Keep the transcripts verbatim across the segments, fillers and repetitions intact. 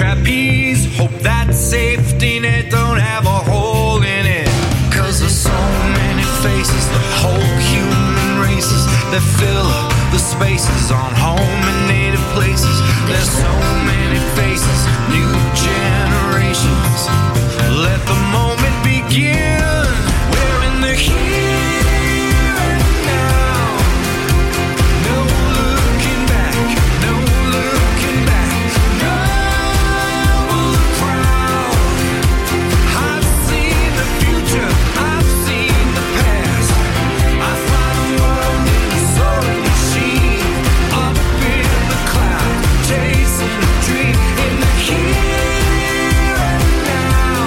trapeze. Hope that safety net don't have a hole in it. Cause there's so many faces, the whole human races that fill up the spaces on home and native places. There's so many faces, new generations. Let the moment begin. We're in the here and now. No looking back, no looking back. No will crowd. I've seen the future, I've seen the past. I fly the world in a soaring machine, up in the cloud, chasing a dream. In the here and now,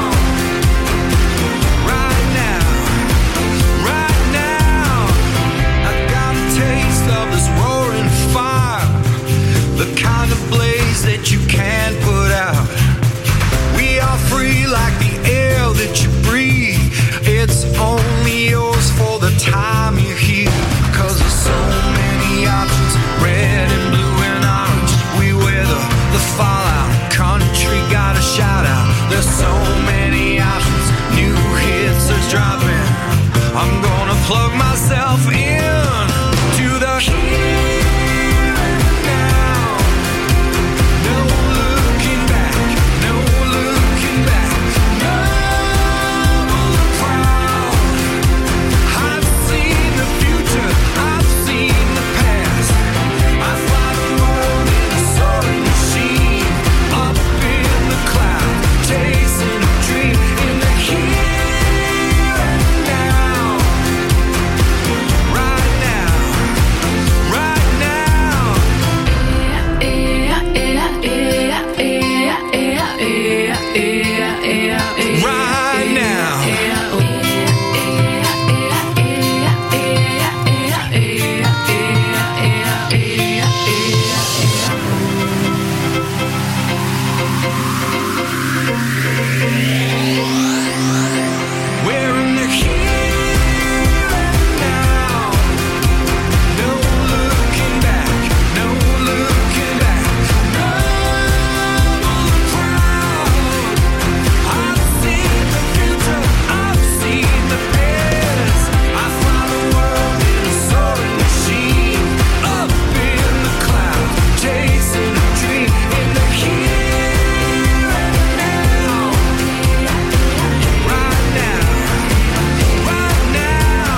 right now, right now. I got a taste of this roaring fire, the kind of blaze that you can't put out. We are free like the air that you breathe. It's only yours for the time you're here. Cause there's so many options, red and blue and orange. We weather the fallout, country got a shout out. There's so many options, new hits are dropping. I'm gonna plug myself in to the here and now. No looking back, no looking back. No will crowd. I've seen the future, I've seen the past. I fly the world in a soaring machine, up in the cloud, chasing a dream. In the here and now, right now, right now. Right now. We're in the here and now. No looking back, no looking back. No will crowd. I've seen the future, I've seen the past. I fly the world in a soaring machine, up in the cloud, chasing a dream. In the here and now, right now, right now.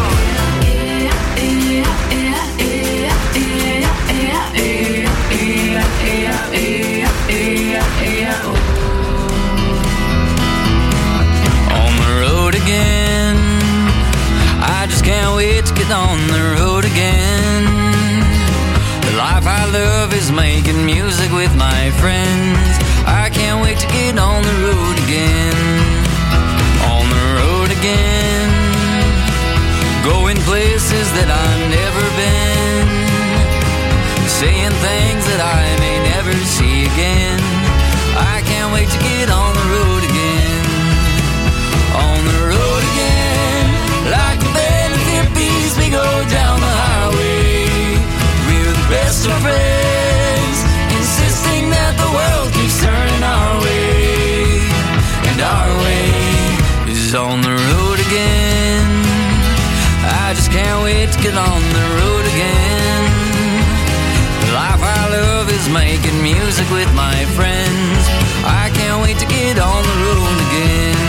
On the road again. I just can't wait to get on the road again. The life I love is making music with my friends. I can't wait to get on the road again. On the road again. Going places that I've never been. Saying things that I may never see again. I can't wait to get on the road again. On the road again. Like a band of hippies, we go down the highway. We're the best of friends, insisting that the world keeps turning our way. And our way is on the road again. I just can't wait to get on the road again. The life I love is making music with my friends. I can't wait to get on the road again.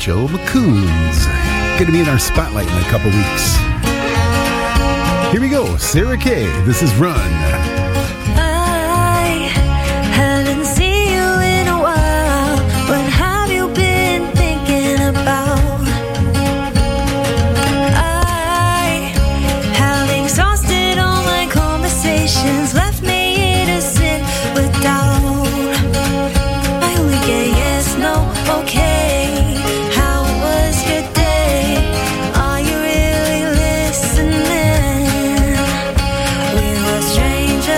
Rachel McCoons. Going to be in our spotlight in a couple weeks. Here we go. Sarah Kay. This is Run. I haven't seen you in a while. What have you been thinking about? I have exhausted all my conversations, left me innocent with doubt. I only get yes, no, okay. How was your day? Are you really listening? We were strangers.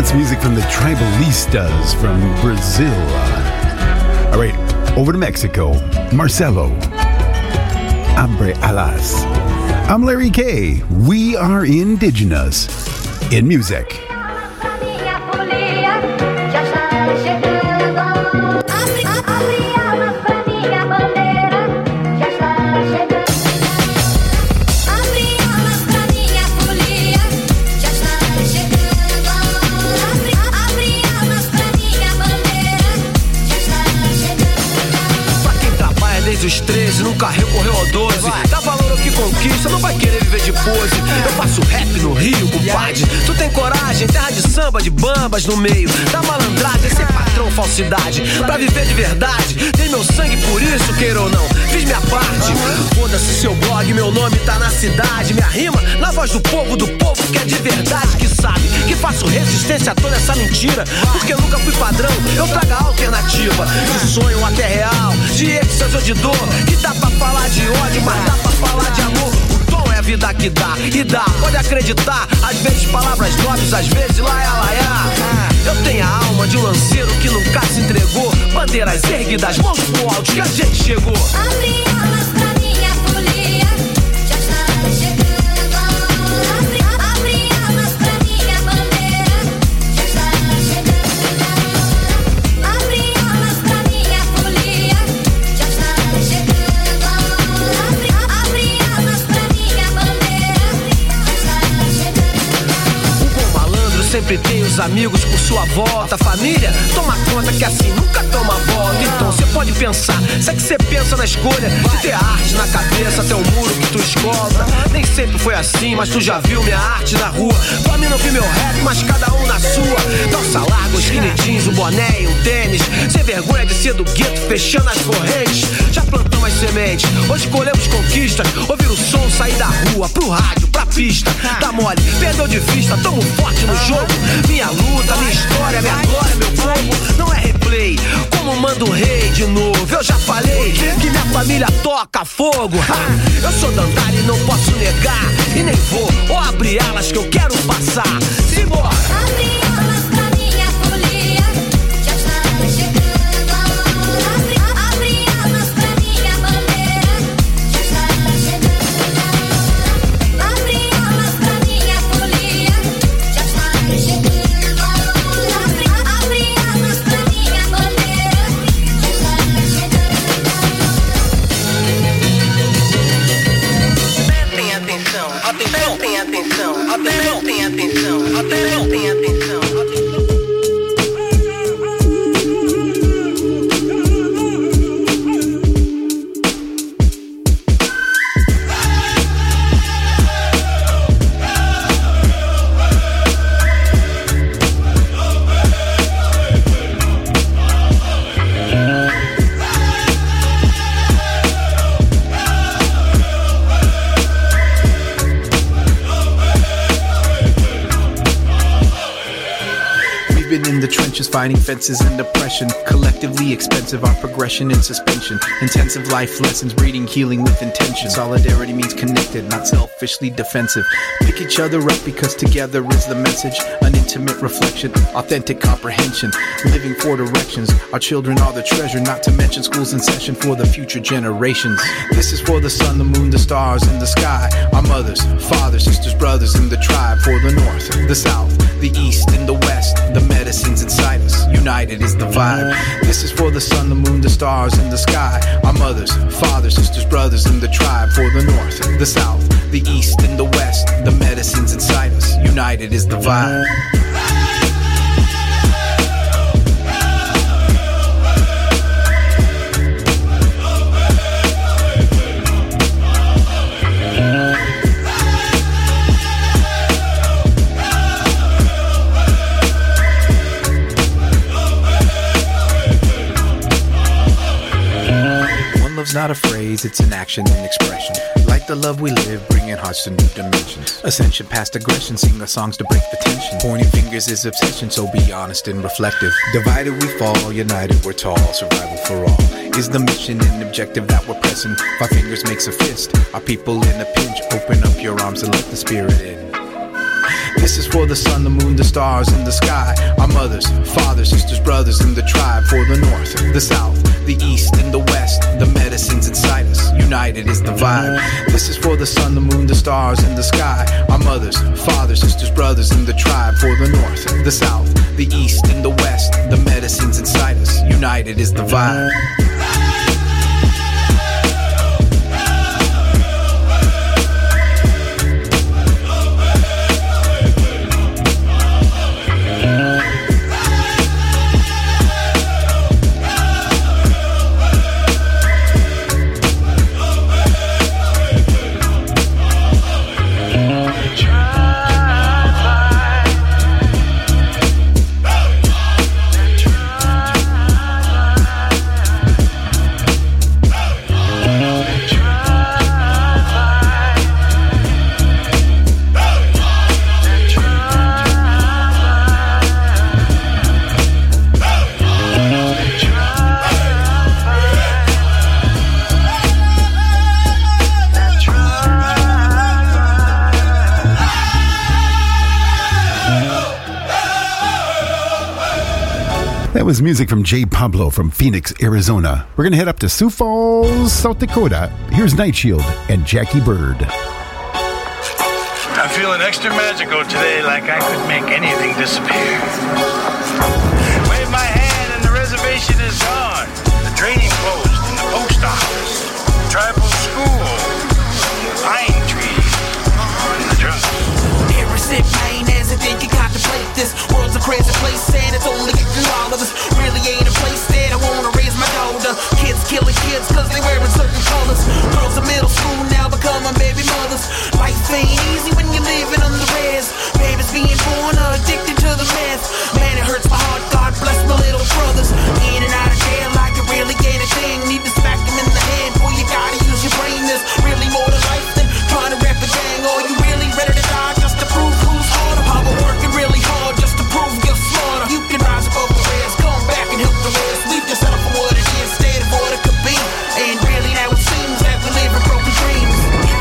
That's music from the Tribalistas from Brazil. All right, over to Mexico. Marcelo. Abre alas. I'm Larry K. We are indigenous in music. Os treze, nunca recorreu ao doze. Dá valor ao que conquista, não vai querer viver de pose. Eu faço rap no Rio, compadre. Tu tem coragem, terra de samba, de bambas no meio da malandragem, sem patrão, falsidade. Pra viver de verdade, tem meu sangue por isso, queira ou não, fiz minha parte. Foda-se seu blog, meu nome tá na cidade. Minha rima na voz do povo, do povo que é de verdade, que sabe que faço resistência a toda essa mentira. Porque nunca fui padrão, eu trago a alternativa. De sonho até real, de êxtase ou de dor. Que dá pra falar de ódio, mas dá pra falar de amor. O tom é a vida que dá, e dá, pode acreditar. Às vezes palavras nobres, às vezes laia, laia. Eu tenho a alma de um lanceiro que nunca se entregou. Bandeiras erguidas, mãos pro alto, que a gente chegou. Abre alas pra minha folia, já está chegando. Abre, abre alas pra minha bandeira, já está chegando. Abre alas pra minha folia, já está chegando. Abre, abre alas pra minha bandeira, já está chegando. Um bom malandro sempre tem os amigos por sua volta. Família, toma conta que assim nunca toma volta. Então cê pode pensar, se é que cê pensa na escolha de ter arte na cabeça até o muro que tu escolta. Nem sempre foi assim, mas tu já viu minha arte na rua. Pra mim não vi meu rap, mas cada um na sua. Calça larga, os skinny jeans, um boné e um tênis. Sem vergonha de ser do gueto, fechando as correntes. Já plantamos as sementes, hoje colhemos conquistas. Ouvir o som, sair da rua, pro rádio, pra pista. Dá mole, perdeu de vista, tamo forte no jogo. Minha luta, minha história, minha glória, meu povo. Não é replay, como manda o rei de novo. Eu já falei que minha família toca fogo. Ha! Eu sou Dandara e não posso negar, e nem vou, ou abrir alas que eu quero passar. Simbora! Abre alas pra minha folia, já está chegando. Abre, abre alas pra minha bandeira, já está chegando. Abre alas pra minha folia, já está chegando. Abre, abre alas pra minha bandeira, já está chegando. Prestem atenção, atenção, prestem atenção, atenção, prestem atenção, atenção, prestem atenção. In the trenches, fighting fences and oppression. Collectively expensive, our progression in suspension. Intensive life lessons, breeding healing with intention. Solidarity means connected, not selfishly defensive. Pick each other up because together is the message. An intimate reflection, authentic comprehension. Living for directions, our children are the treasure. Not to mention schools in session for the future generations. This is for the sun, the moon, the stars in the sky. Our mothers, fathers, sisters, brothers in the tribe. For the north, the south, the east and the west. The medicines inside us, united is the vibe. This is for the sun, the moon, the stars in the sky. Our mothers, fathers, sisters, brothers in the tribe. For the north, the south, the east and the west. The medicines inside us, united is the vibe. Love's not a phrase, it's an action and expression. Like the love we live, bringing hearts to new dimensions. Ascension past aggression, sing our songs to break the tension. Pointing fingers is obsession, so be honest and reflective. Divided we fall, united we're tall. Survival for all is the mission and objective that we're pressing. Five fingers makes a fist, our people in a pinch. Open up your arms and let the spirit in. This is for the sun, the moon, the stars, and the sky. Our mothers, fathers, sisters, brothers in the tribe. For the north, the south, the east, and the west. The medicines inside us, united is the vibe. This is for the sun, the moon, the stars, and the sky. Our mothers, fathers, sisters, brothers in the tribe. For the north, the south, the east, and the west. The medicines inside us, united is the vibe. That was music from Jay Pablo from Phoenix, Arizona. We're going to head up to Sioux Falls, South Dakota. Here's Night Shield and Jackie Bird. I'm feeling extra magical today, like I could make anything disappear. Wave my hand and the reservation is gone. The trading post and the post office, tribal school, pine trees, and the drums. Every sip, pain as I think you contemplate this. World's a crazy place, and it's only getting all of us. Really ain't a place that I wanna raise my daughter. Kids killing kids cause they wearing certain colors. Girls in middle school now becoming baby mothers. Life ain't easy when you're living on the res. Babies being born or addicted to the meth. Man, it hurts my heart, God bless my little brothers. In and out of jail like it really ain't a thing. Need to smack them in the head, boy, you gotta use your brain. There's really more to life than trying to rap a gang. Or you really ready to die just to prove who's harder? How we're working really hard just to prove you're smarter. You can rise above the rest, come back and help the rest. Leave yourself for what it is instead of what it could be. And really now it seems that we live in broken dreams.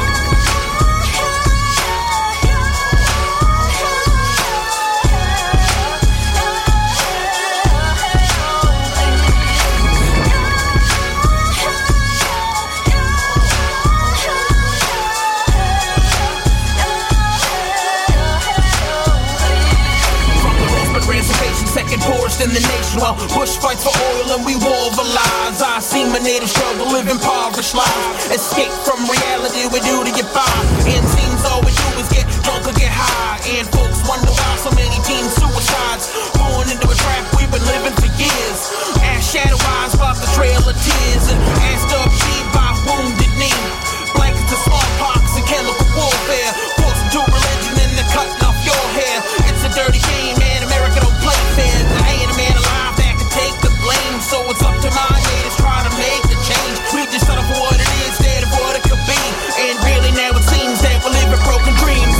Second poorest in the nation while Bush fights for oil and we war for lives. I see my native struggle, live impoverished lives. Escape from reality, we do to get by. And seems all we do is get drunk or get high. And folks wonder why so many teen suicides. Born into a trap we've been living for years. Ask shadow eyes about the trail of tears. And asked up deep by wounded knee. Blankets of smallpox and chemical warfare. Forced into religion and they're cutting off your hair. It's a dirty game, man. America don't play fair. I ain't a man alive that can take the blame. So it's up to my haters try to make the change. We just settle for what it is instead of what it could be. And really now it seems that we live in broken dreams.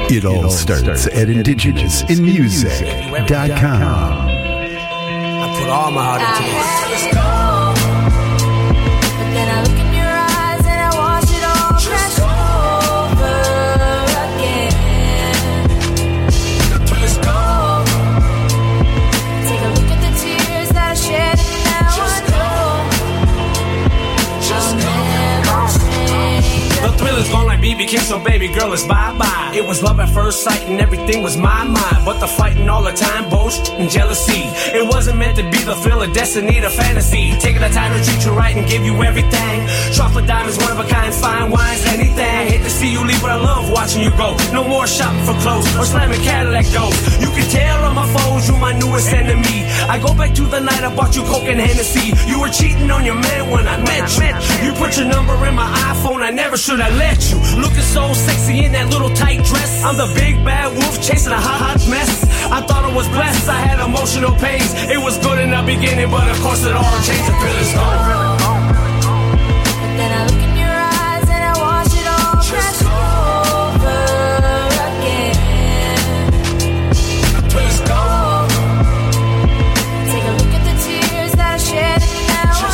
It all starts at indigenous in music dot com. I put all my heart into this. Let's go. But then I look in your eyes and I watch it all crash over again. Let's go. Take a look at the tears that I shed and now I know Just I'll go. never change. The thrill is gone like B B King, so baby girl, it's bye-bye. It was love at first sight and everything was my mind. But the fighting all the time, boast and jealousy. It wasn't meant to be the thrill of destiny, the fantasy. Taking the time to treat you right and give you everything. Chocolate diamonds, one of a kind, fine wines, anything. Hate to see you leave, but I love watching you go. No more shopping for clothes or slamming Cadillac doors. You can tell on my phones you my newest enemy. I go back to the night I bought you Coke and Hennessy. You were cheating on your man when I met you. You put your number in my iPhone, I never should have let you. Looking so sexy in that little tight dress. I'm the big bad wolf chasing a hot, hot mess. I thought I was blessed, I had emotional pains. It was good in the beginning, but of course it all changed. The thrill is gone. But then I look in your eyes and I watch it all crash over again. Let's go. Take a look at the tears that I shed and now I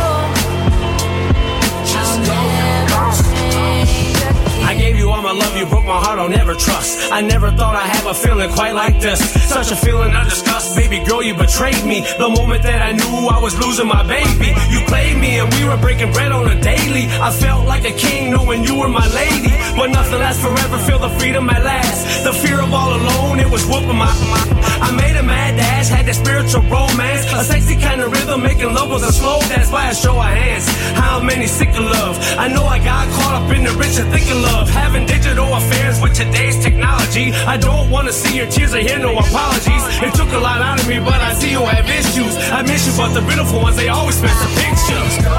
know I'll never change again. I gave you all my love, you broke my heart, I'll never trust. I never thought I'd have a feeling quite like this. Such a feeling of disgust. Baby girl, you betrayed me. The moment that I knew I was losing my baby. You played me and we were breaking bread on a daily. I felt like a king knowing you were my lady. But nothing lasts forever, feel the freedom at last. The fear of all alone, it was whooping my, my I made a mad dash, had that spiritual romance. A sexy kind of rhythm, making love was a slow dance by a show of hands. How many sick of love? I know I got caught up in the rich and thick of love. Having digital affairs with today's technology. I don't want to see your tears or hear no apologies. It took a lot out of me, but I see you have issues. I miss you, but the beautiful ones, they always spent the pictures. But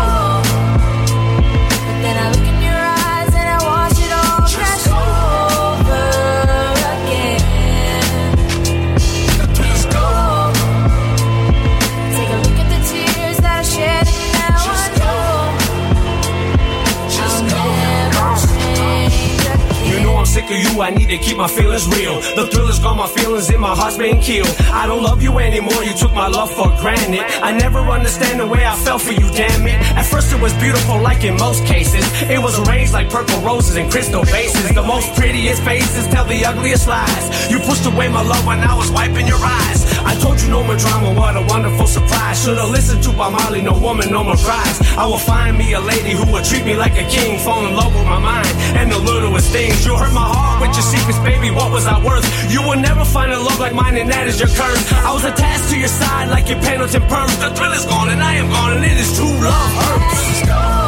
then I look in your eyes and I watch it all crash over again. Let's go. Take a look at the tears that I shed and now I know I'll never change again. You know I'm sick of you, I need to keep my feelings real. The thrill is gone, my feelings in my heart's been killed. I don't love you anymore, you took my love for granted. I never understand the way I felt for you, damn it. At first it was beautiful like in most cases. It was arranged like purple roses and crystal vases. The most prettiest faces tell the ugliest lies. You pushed away my love when I was wiping your eyes. I told you no more drama, what a wonderful surprise. Should've listened to Bob Marley, no woman, no more cries. I will find me a lady who will treat me like a king. Fall in love with my mind and the littlest things. You hurt my heart with your secrets, baby, what was I worth? You will never find a love like mine and that is your curse. I was attached to your side like your Pendleton purse. The thrill is gone and I am gone and it is true love hurts. But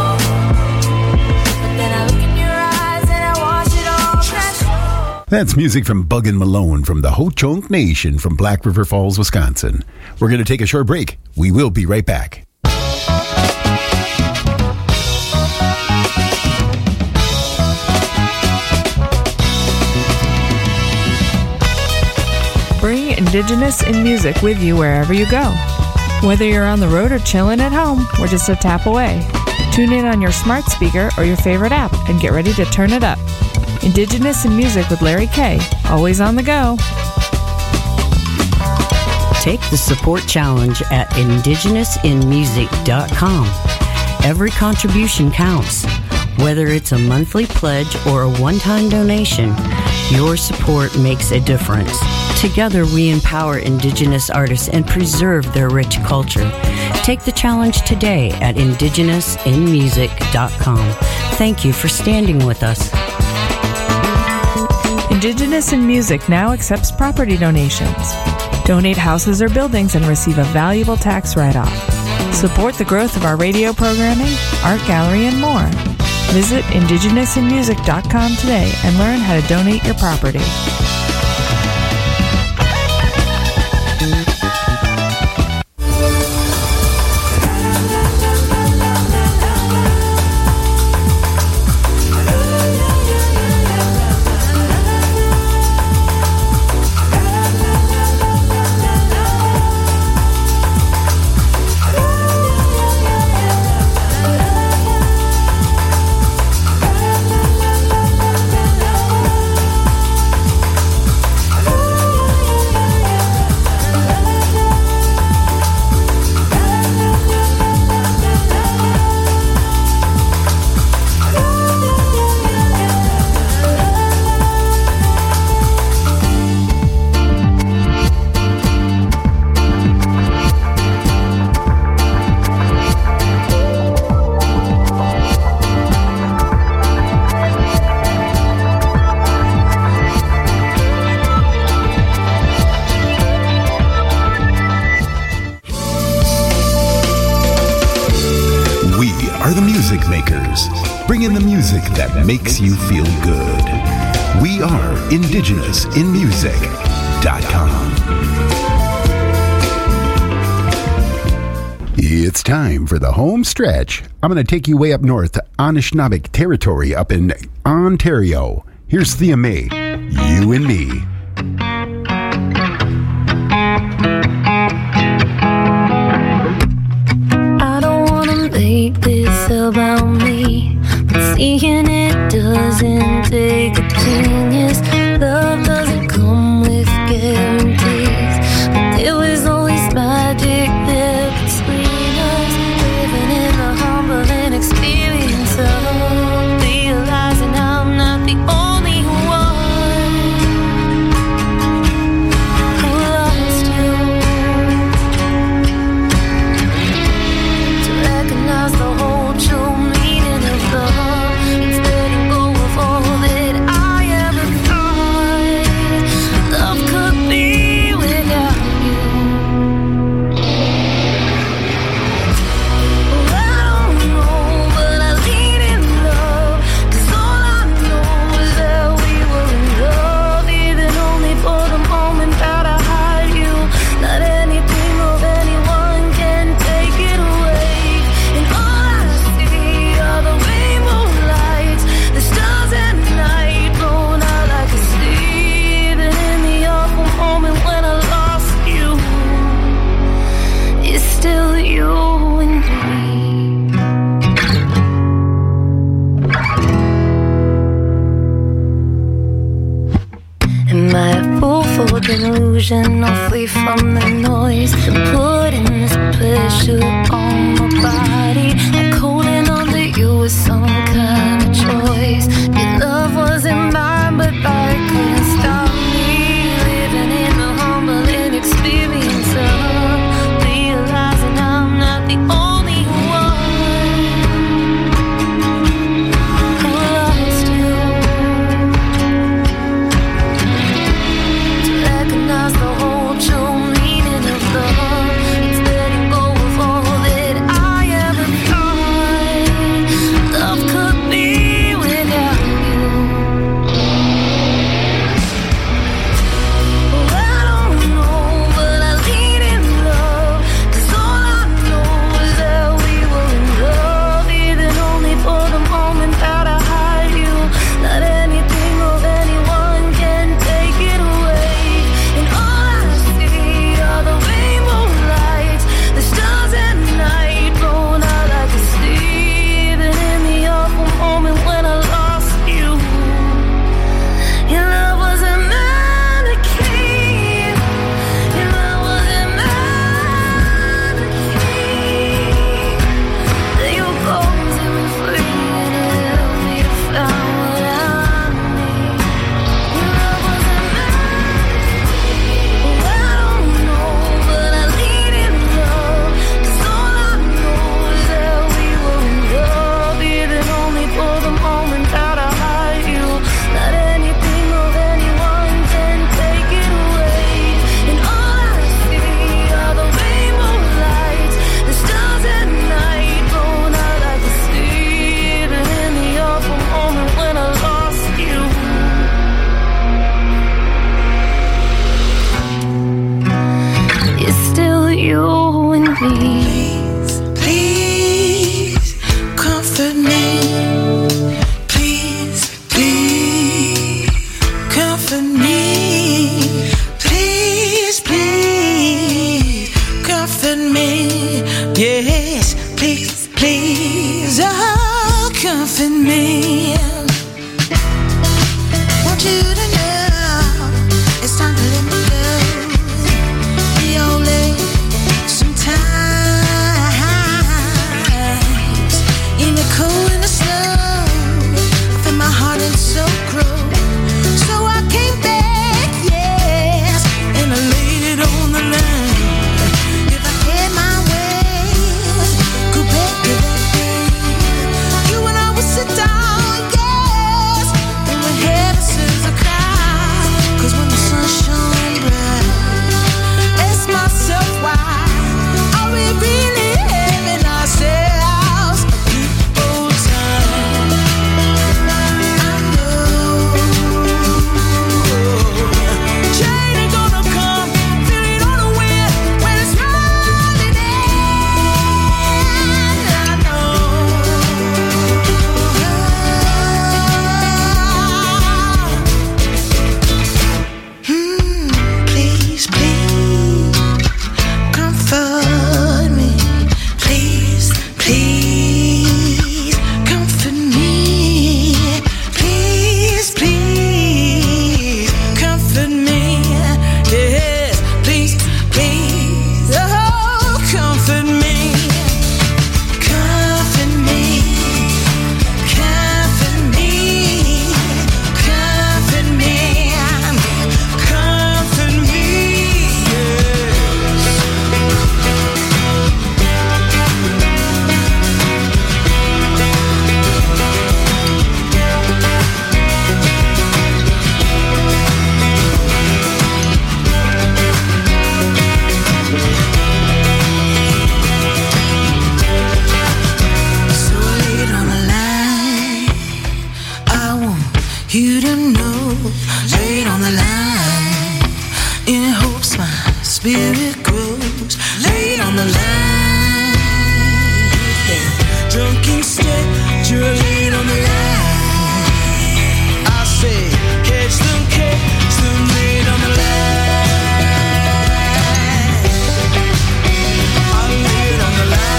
then I look in your eyes and I watch it all crash. That's music from Buggin' Malone from the Ho-Chunk Nation from Black River Falls, Wisconsin. We're going to take a short break. We will be right back. Bring Indigenous in Music with you wherever you go. Whether you're on the road or chilling at home, we're just a tap away. Tune in on your smart speaker or your favorite app and get ready to turn it up. Indigenous in Music with Larry K. Always on the go. Take the support challenge at indigenous in music dot com. Every contribution counts. Whether it's a monthly pledge or a one-time donation, your support makes a difference. Together, we empower Indigenous artists and preserve their rich culture. Take the challenge today at indigenous in music dot com. Thank you for standing with us. Indigenous in Music now accepts property donations. Donate houses or buildings and receive a valuable tax write-off. Support the growth of our radio programming, art gallery, and more. Visit indigenous in music dot com today and learn how to donate your property. bringing the music that makes you feel good. We are indigenous in music dot com. It's time for the home stretch. I'm going to take you way up north to Anishinaabe territory up in Ontario. Here's Thea May, You and Me. I don't want to make this about me, but seeing it doesn't take a genius. Love doesn't come with guarantees, but there was always magic there between us. Living in the humbling experience of realizing I'm not the only one who lost you. To recognize the whole true meaning of love, it's letting go of all that I ever thought love could be without you. I don't know, but I lean in love, 'cause all I know is that we were in love, even only for the moment that I had you. Not anything or anyone can take it away. And all I see are the rainbow lights, the stars at night blown out like a sleep. And in the awful moment when I lost you, it's still you and me. Am I a fool for delusion, or free from the noise? Putting this pressure on my body, like holding on to you was some kind of choice. Your love wasn't mine, but I couldn't stop me. Living in the humbling experience of realizing I'm not the only one who lost you. To recognize the whole true meaning of love, it's letting go of all that I ever thought love could be without you. I don't know, but I lean in love, 'cause all I know is that we were in love, even only for the moment that I had you. Not anything or anyone can take it away. And all I see are the rainbow lights, the stars at night blown out like a sleep. And in the awful moment when I lost you, your love wasn't meant to keep. Your love wasn't meant to keep. Then you go and set me free, and it helped me to find what I need. Your love wasn't meant to keep. I don't know, but I lean in love, 'cause all I know is that we were in love, even only for the moment that I had you. Not anything or anyone can take it away. And all I see are the rainbow lights, the stars at night blown out like a sleep. And in the awful moment when I lost you, it's still you and me. Please comfort me. Please, please comfort me. Please, please comfort me. Yes, please, please, oh, comfort me. Want you to know it's time to let me go. Be only sometimes in the cold and the snow. I feel my heart and soul grow. So I came back, yes, and I laid it on the line. If I had my way, go back to that day. You and I would sit down. You don't know, laid on the line. In hopes my spirit grows, laid on the line. Drunk instead, you're laid on the line. I say, catch them, catch them, laid on the line. I laid on the line.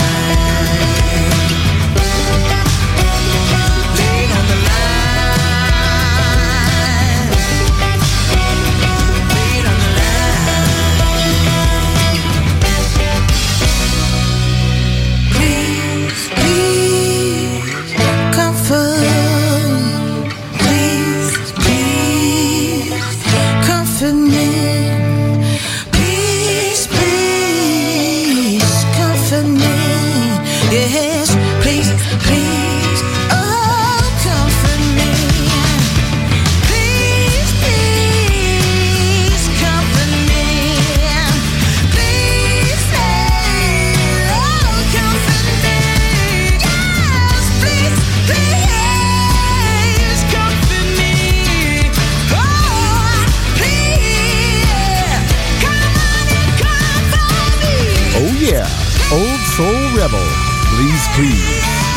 Laid on the line. Laid on the line. Please, please, comfort. Please, please, comfort me. Please, please, comfort me. Yes, please, please, oh, comfort me. Please, please, comfort me. Please, please, oh, comfort me. Yes, please, please, comfort me. Oh, please, come on and comfort me. Oh yeah, Old Soul Rebel. Please, please.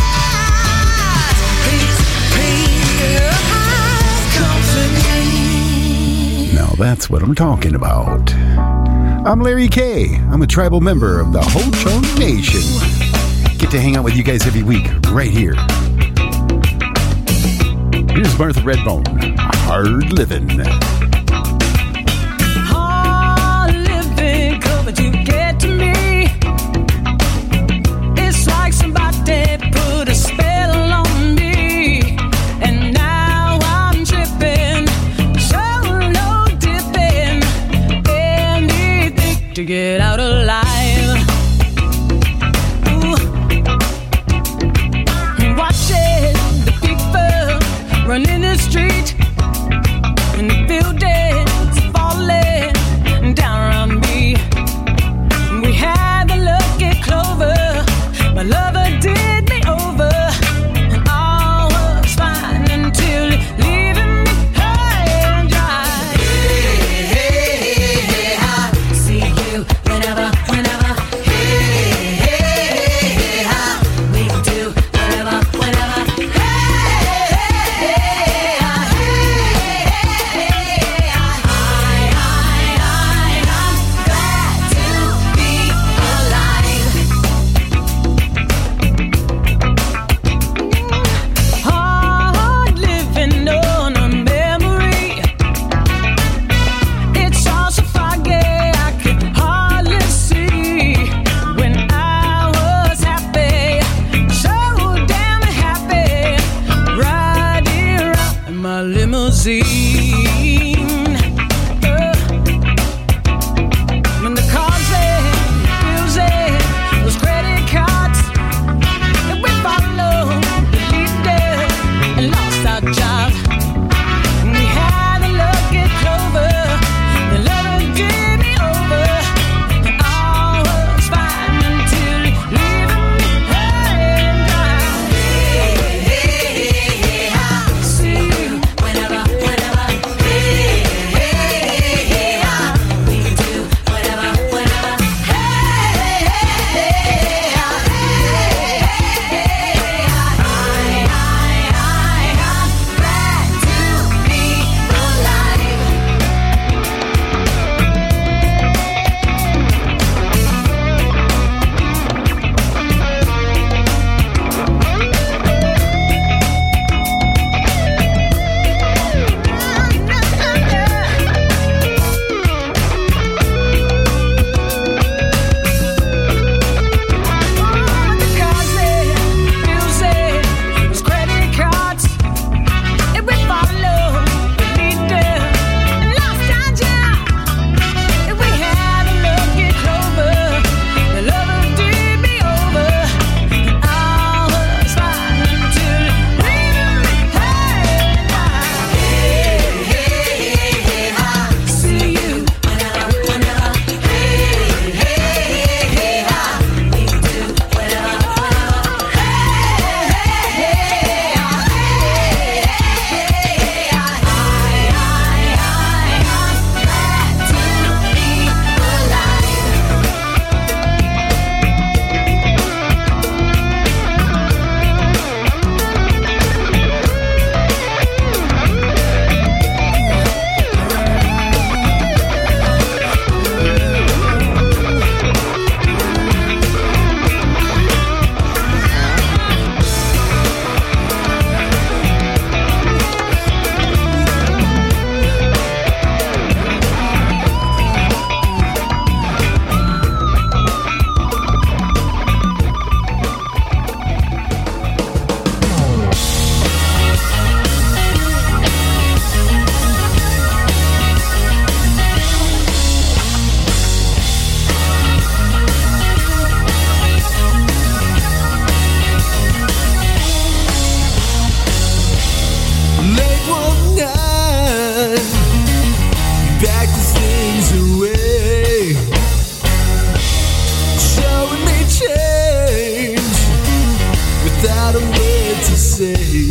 Now that's what I'm talking about. I'm Larry K. I'm a tribal member of the Ho Chunk Nation. Get to hang out with you guys every week, right here. Here's Martha Redbone, Hard Living. Hard living, coming to get to me. It's like somebody put a spell on me, and now I'm tripping, so no dipping, anything to get out alive. Ooh. Watching the people running the street, and the building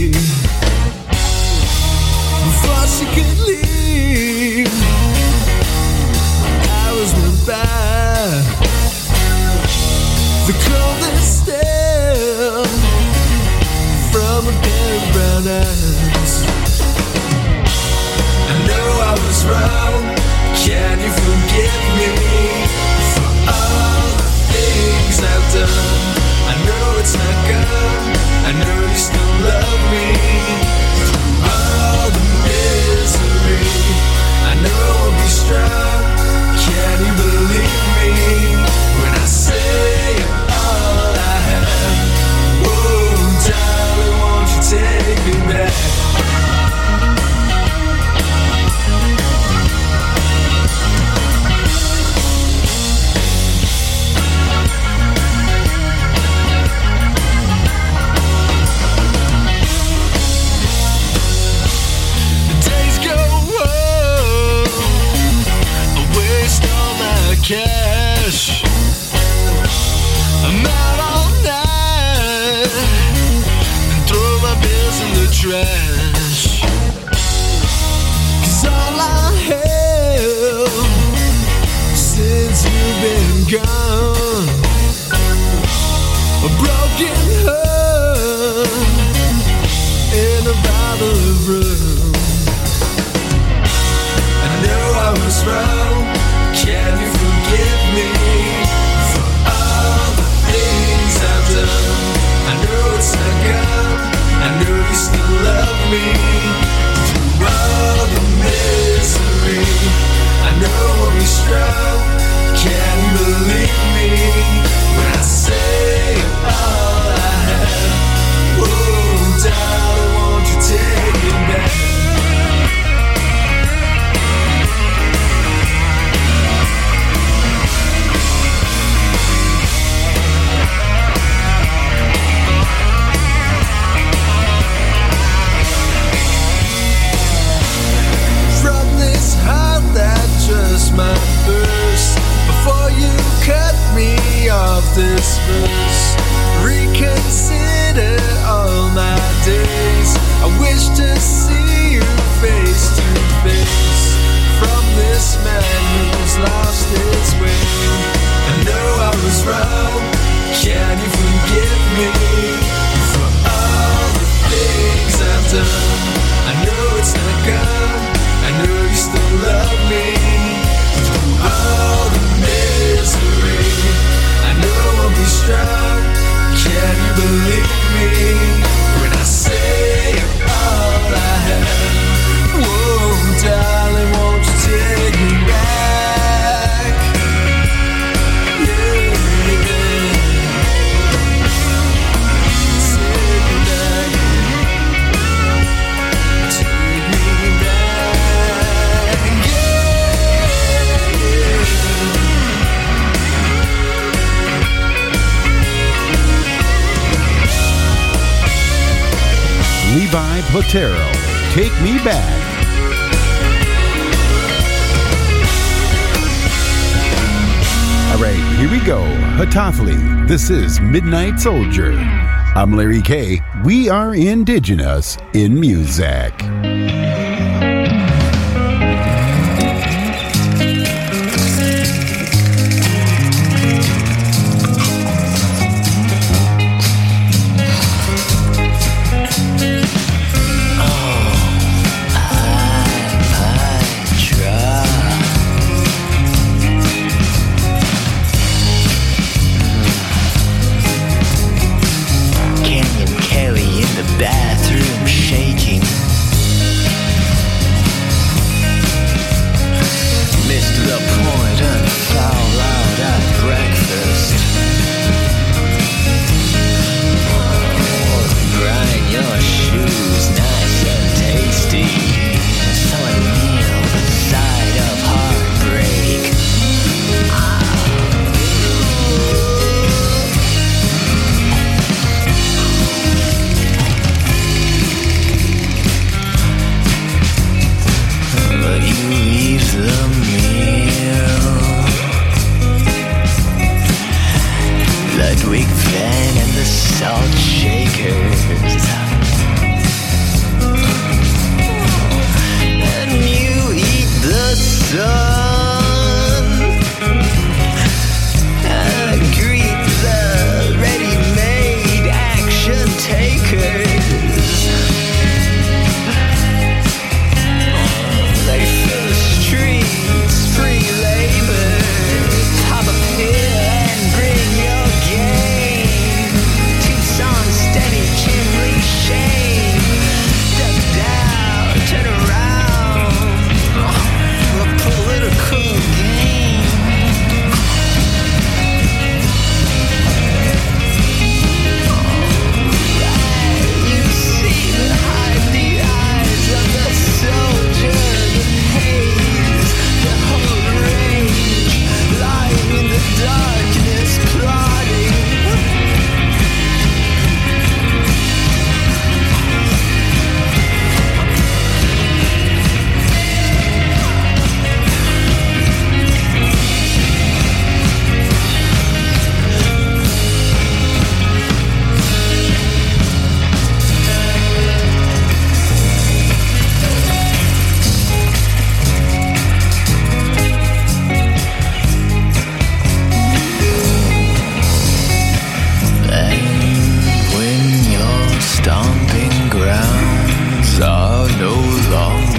before she could leave. Hours went by, the coldest stare from a pair of brown eyes. I know I was wrong. Can you forgive me for all the things I've done? I know it's not good. I know you still love me through all the misery. I know I'll be strong. Can you believe me when I say all I have? Whoa, darling, won't you take me back? Cash, I'm out all night and throw my bills in the trash. 'Cause all I have since you've been gone, a broken heart and a bottle of rum. I know I was wrong. Can you forgive me for all the things I've done? I know it's not good. I know you still love me through all the misery. I know I'll be strong. Can you believe me when I say all I have? Whoa, darling, won't you take me back? Just my burst before you cut me off this verse. Reconsider all my days. I wish to see you face to face from this man who's lost his way. I know I was wrong. Can you forgive me for all the things I've done? I know it's not good. I know you still love me through all the misery. I know I'll be strong. Can you believe me when I say all I have? Whoa, darling, won't you take me back? Yeah, yeah. Take me back. Take me back. Levi Platero, Take Me Back. All right, here we go. Hatathli, this is Midnight Soldier. I'm Larry K. We are indigenous in music. Bathroom shaking.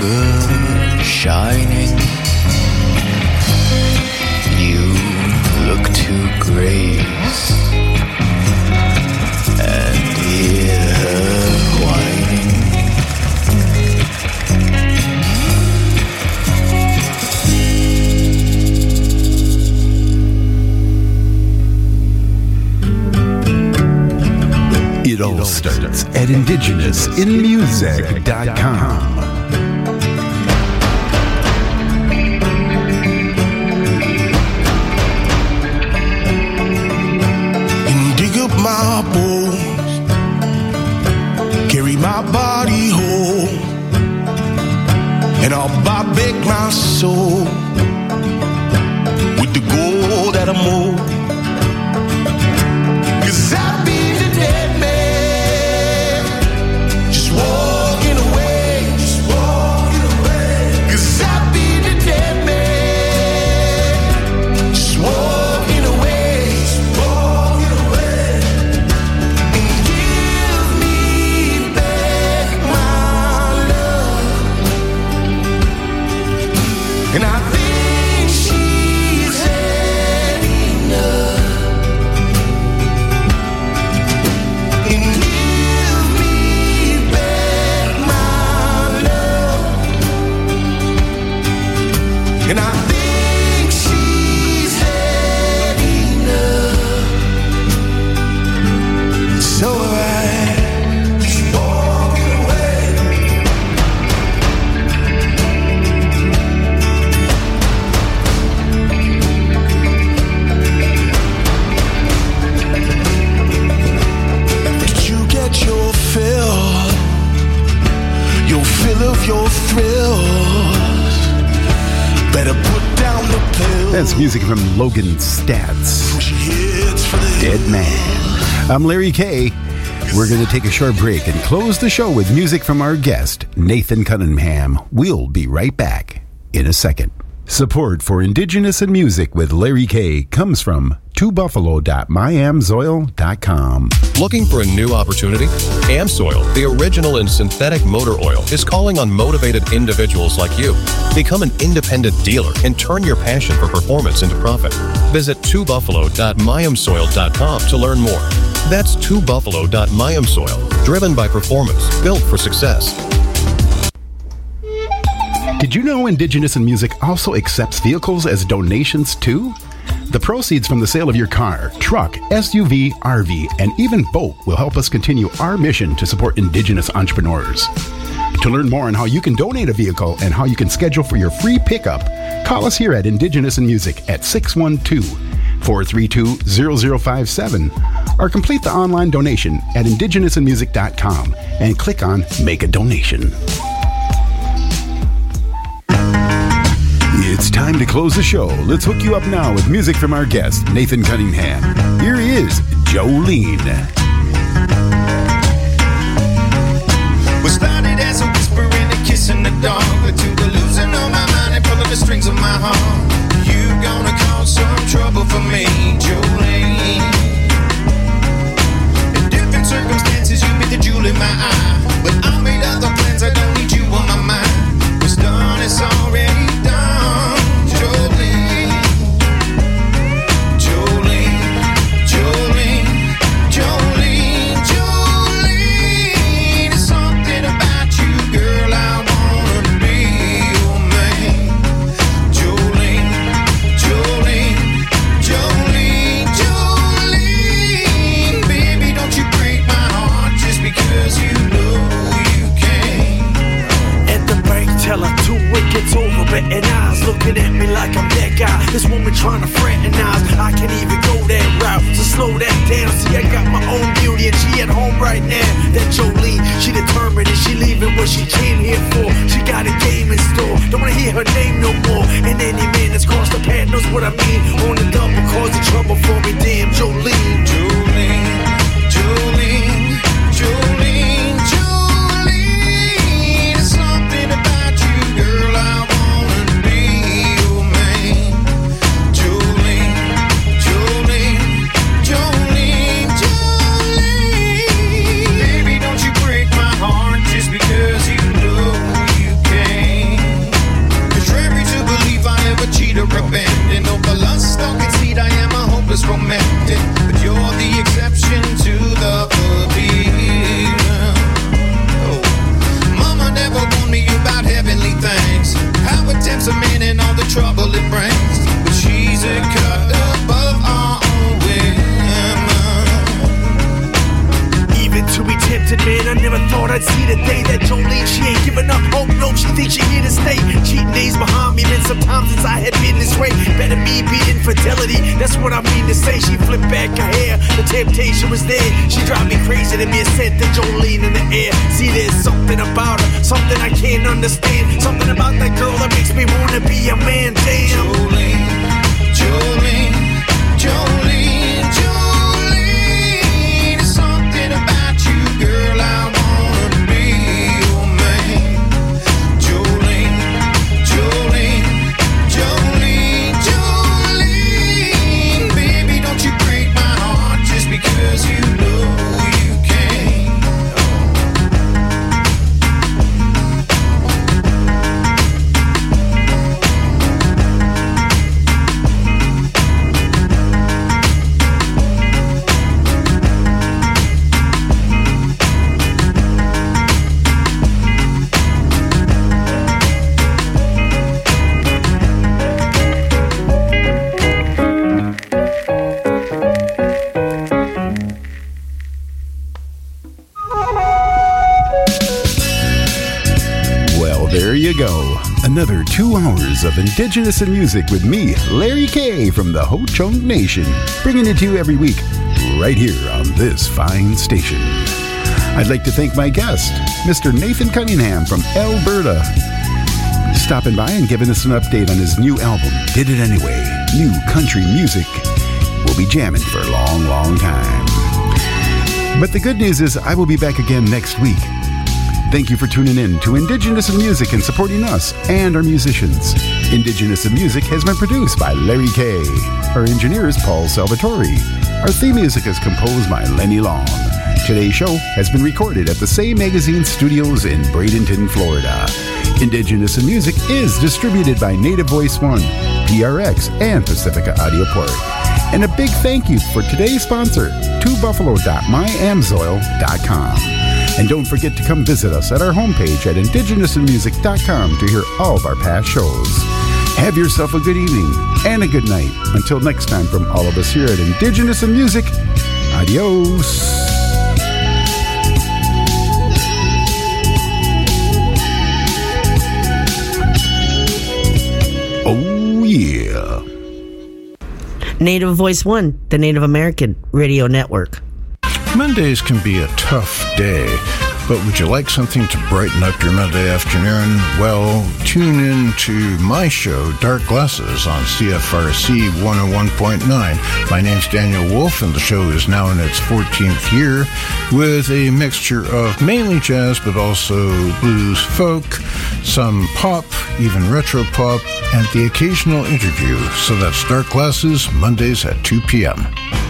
longer shining. You look to grace and hear her whining. It all starts at indigenous in music dot com. And dig up my bones, carry my body home, and I'll buy back my soul with the gold that I'm owed. 'Cause I've been the dead man, just walking away, just walking away. 'Cause I've been the dead man, just walking away, just walking away. And give me back my love. And I think she's had enough. And give me back my love. And I think she's had enough. So I just walking away. Did you get your fill? Your fill of your thrills. Better put down the pill. That's music from Logan Stats. Dead Man. I'm Larry K. We're going to take a short break and close the show with music from our guest, Nathan Cunningham. We'll be right back in a second. Support for Indigenous in Music with Larry K. comes from two buffalo dot my amsoil dot com. Looking for a new opportunity? AmSoil, the original in synthetic motor oil, is calling on motivated individuals like you. Become an independent dealer and turn your passion for performance into profit. Visit two buffalo dot my amsoil dot com to learn more. That's two buffalo dot my amsoil, driven by performance, built for success. Did you know Indigenous in Music also accepts vehicles as donations too? The proceeds from the sale of your car, truck, S U V, R V, and even boat will help us continue our mission to support Indigenous entrepreneurs. To learn more on how you can donate a vehicle and how you can schedule for your free pickup, call us here at Indigenous in Music at six one two, four three two, zero zero five seven or complete the online donation at indigenous in music dot com and click on Make a Donation. It's time to close the show. Let's hook you up now with music from our guest, Nathan Cunningham. Here he is, Jolene. We started as a whisper and a kiss in the dark, but to the losing of my mind and pulling the strings of my heart. You gonna cause some trouble for me, Jolene. In different circumstances, you be the jewel in my eye, but I made other plans. I don't need you on my mind. What's done is already done. Jolene, Jolene, Jolene, Jolene, Jolene. There's something about you, girl, I wanna be your man. Jolene, Jolene, Jolene, Jolene. Baby, don't you break my heart just because you know you can. At the bank teller, two wickets over, betting eyes looking at me like I'm that guy. This woman trying to fraternize, I can't even go that route, so slow that down. See, I got my own beauty and she at home right now. That Jolene, she determined and she leaving what she came here for. She got a game in store, don't wanna hear her name no more. And any man that's crossed the path knows what I mean. On the double, causing trouble for me, damn Jolene. Jolene, Jolene, Jolene, Jolene. There's something about you, girl, I wanna be your man. Jolene, Jolene, Jolene, Jolene. Baby, don't you break my heart just because you know you can. Jolene, she ain't giving up. Oh no, she thinks she here to stay. Cheating days behind me, been some times since I had been this way. Better me be infidelity, that's what I mean to say. She flipped back her hair, the temptation was there. She drive me crazy to be a scent of Jolene in the air. See, there's something about her, something I can't understand. Something about that girl that makes me wanna be a man. Damn. Jolene, Jolene, Jolene, Jolene. There's something about you, girl, I wanna be your man. Jolene, Jolene, Jolene, Jolene. Baby, don't you break my heart just because you know you can. Well, there you go. Another two hours of Indigenous in Music with me, Larry K. from the Ho-Chunk Nation, bringing it to you every week, right here on this fine station. I'd like to thank my guest, Mister Nathan Cunningham from Alberta, stopping by and giving us an update on his new album, Did It Anyway. New country music. We'll be jamming for a long, long time. But the good news is I will be back again next week. Thank you for tuning in to Indigenous in Music and supporting us and our musicians. Indigenous in Music has been produced by Larry K. Our engineer is Paul Salvatore. Our theme music is composed by Lenny Long. Today's show has been recorded at the Say Magazine Studios in Bradenton, Florida. Indigenous in Music is distributed by Native Voice One, P R X, and Pacifica Audio Port. And a big thank you for today's sponsor, two buffalo dot my amsoil dot com. And don't forget to come visit us at our homepage at indigenous in music dot com to hear all of our past shows. Have yourself a good evening and a good night. Until next time, from all of us here at Indigenous in Music, adios. Oh, yeah. Native Voice One, the Native American Radio Network. Mondays can be a tough day, but would you like something to brighten up your Monday afternoon? Well, tune in to my show, Dark Glasses, on C F R C one oh one point nine. My name's Daniel Wolf, and the show is now in its fourteenth year, with a mixture of mainly jazz, but also blues, folk, some pop, even retro pop, and the occasional interview. So that's Dark Glasses, Mondays at two p.m.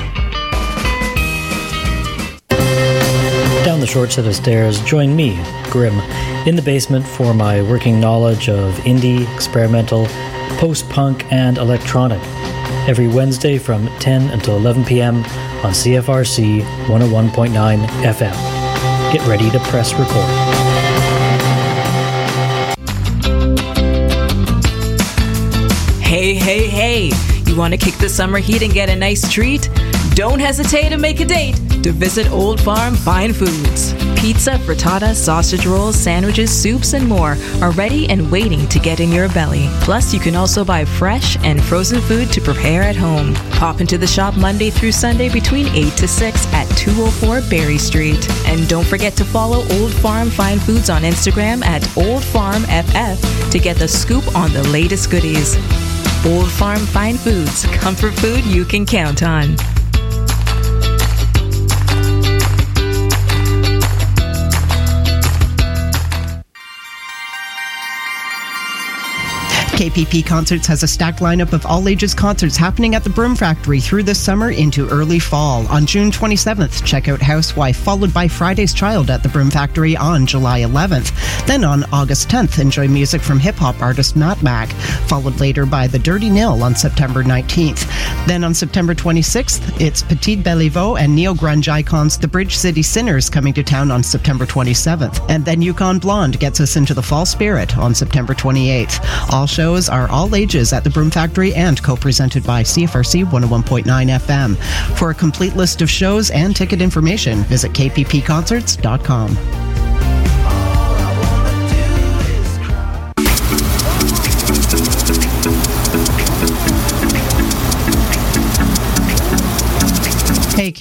Down the short set of stairs, join me, Grim, in the basement for my working knowledge of indie, experimental, post-punk, and electronic. Every Wednesday from ten until eleven p.m. on C F R C one oh one point nine F M. Get ready to press record. Hey, hey, hey! You want to kick the summer heat and get a nice treat? Don't hesitate to make a date to visit Old Farm Fine Foods. Pizza, frittata, sausage rolls, sandwiches, soups, and more are ready and waiting to get in your belly. Plus, you can also buy fresh and frozen food to prepare at home. Pop into the shop Monday through Sunday between eight to six at two oh four Berry Street. And don't forget to follow Old Farm Fine Foods on Instagram at Old Farm F F to get the scoop on the latest goodies. Old Farm Fine Foods, comfort food you can count on. K P P Concerts has a stacked lineup of all-ages concerts happening at the Broom Factory through this summer into early fall. On June twenty-seventh, check out Housewife, followed by Friday's Child at the Broom Factory on July eleventh. Then on August tenth, enjoy music from hip-hop artist Matt Mac, followed later by The Dirty Nil on September nineteenth. Then on September twenty-sixth, it's Petite Beliveau and neo-grunge icons The Bridge City Sinners coming to town on September twenty-seventh. And then Yukon Blonde gets us into the fall spirit on September twenty-eighth. All shows are all ages at the Broom Factory and co-presented by C F R C one oh one point nine F M. For a complete list of shows and ticket information, visit k p p concerts dot com.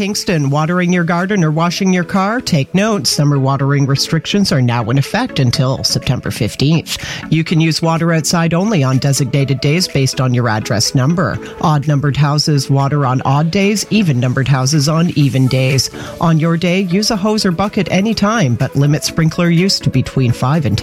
Kingston, watering your garden or washing your car? Take note, summer watering restrictions are now in effect until September fifteenth. You can use water outside only on designated days based on your address number. Odd-numbered houses water on odd days, even-numbered houses on even days. On your day, use a hose or bucket anytime, but limit sprinkler use to between five and ten